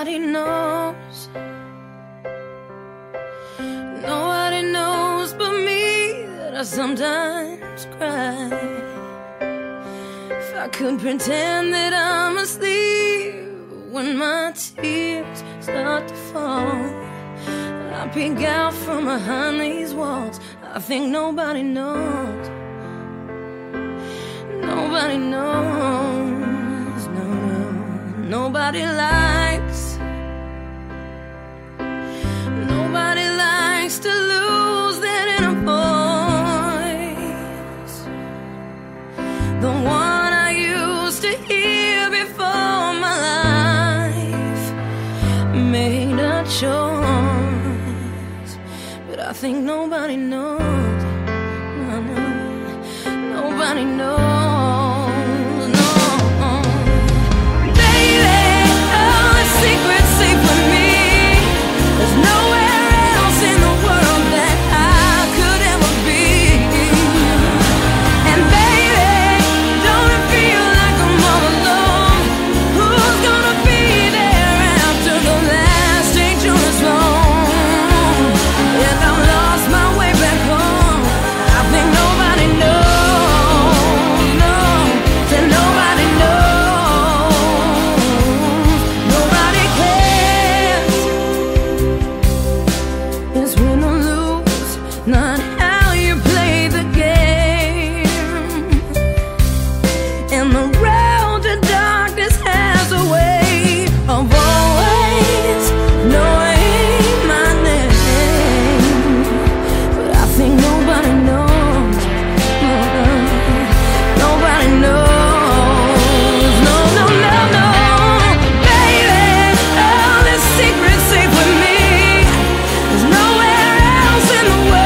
Nobody knows. Nobody knows but me that I sometimes cry. If I could pretend that I'm asleep when my tears start to fall, I peek out from behind these walls. I think nobody knows. Nobody knows. No, nobody likes. Nobody likes to lose that inner voice, the one I used to hear before my life made a choice. But I think nobody knows. No, nobody knows. Not how you play the game, and the road to darkness has a way of always knowing my name. But I think nobody knows. Nobody knows. No, no, no, no. Baby, all this secret's safe with me. There's nowhere else in the world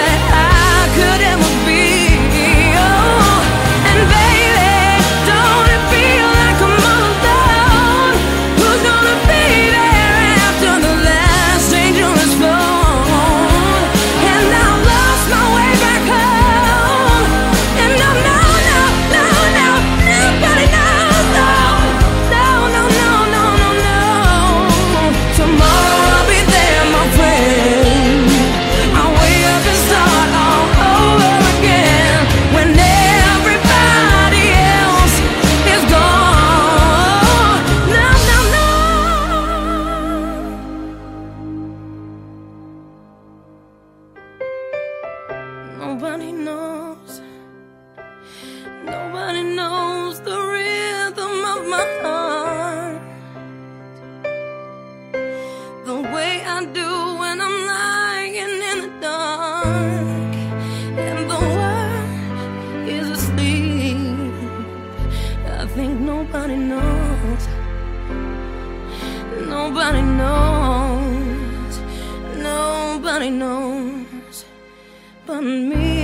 nobody knows. Nobody knows the rhythm of my heart, the way I do when I'm lying in the dark and the world is asleep. I think nobody knows. Nobody knows. Nobody knows but me.